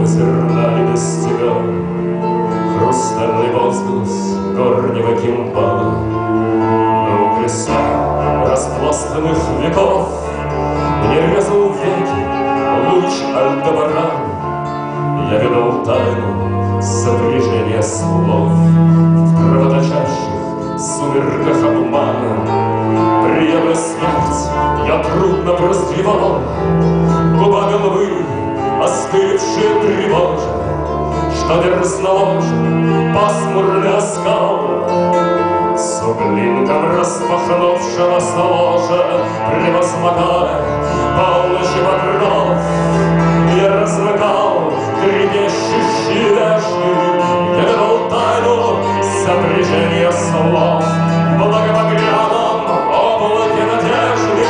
зерна не достигал хрустальный возглас горнего кимвала. Но у креста распластанных веков мне резал веки луч Альдебаран. Я ведал тайну сопряжения слов в кровоточащих сумерках обмана. Приемля смерть, я трудно прозревал губами лбы, остывшие тревожа, что дерзно ложен пасмурный оскал. С углинком распахнувшегося ложа, превозмогая полночи покров, я размыкал трепещущие вешки, я ведал тайну сопряжения слов в благовогряном облаке надежды.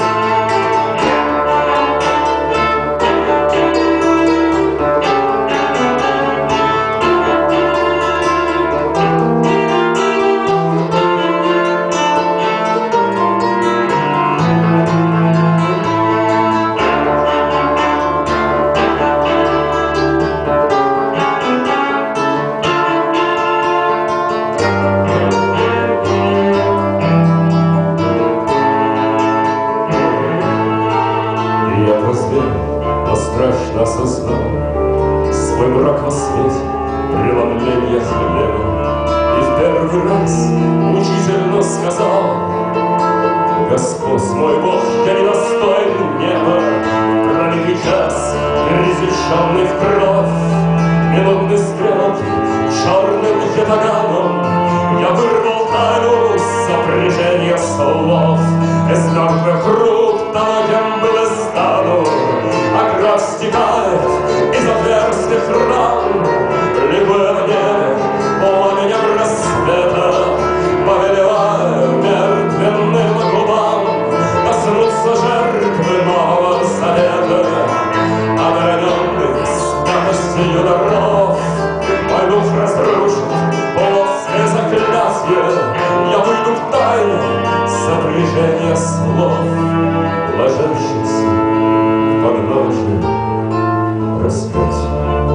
Страшно осознал свой брак во свете преломления хлеба. И в первый раз учительно сказал: Господь мой Бог, я недостоин неба. В пролитый час, пересеченный в кровь, минутной стрелки черным ятаганом, я вырвал тайну сопряжения слов из мертвых рук того, кем был и стану. А кровь стекает из отверстых ран, ликуя в небе пламенем рассвета, повелевая мертвенным губам коснуться жертвы Нового Завета. Обороненный святостью даров, мой дух разрушит плотское заклятие. Я выйду в тайну сопряжения слов, ложащихся в подножие распятия.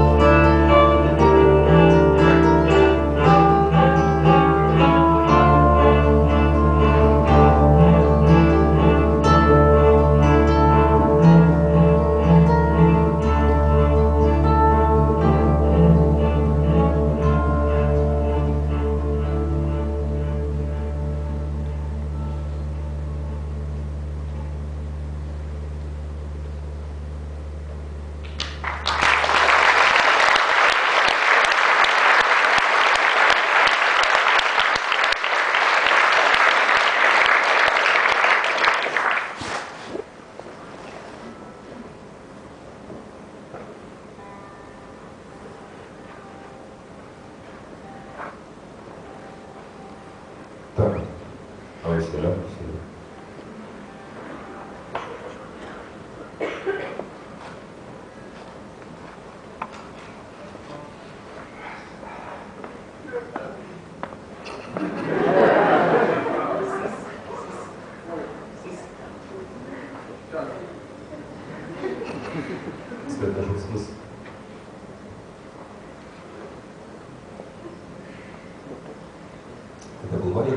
Так, давай сюда. Свет даже в смысле. Это был маленький.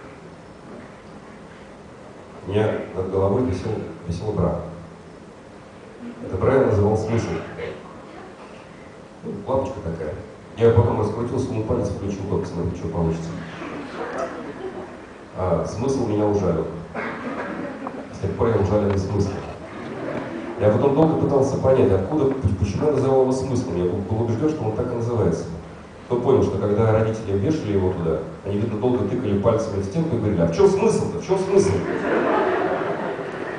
У меня над головой висел бра. Это бра я называл смысл. Ну, лапочка такая. Я потом раскрутил, сунул палец, включил, посмотрел, что получится. А смысл меня ужалил. С тех пор я ужаленный смысл. Я потом долго пытался понять, откуда, почему я называл его смыслом. Я был убежден, что он так и называется. Кто понял, что когда родители вешали его туда, они, видно, долго тыкали пальцами в стенку и говорили: а в чем смысл-то? В чем смысл?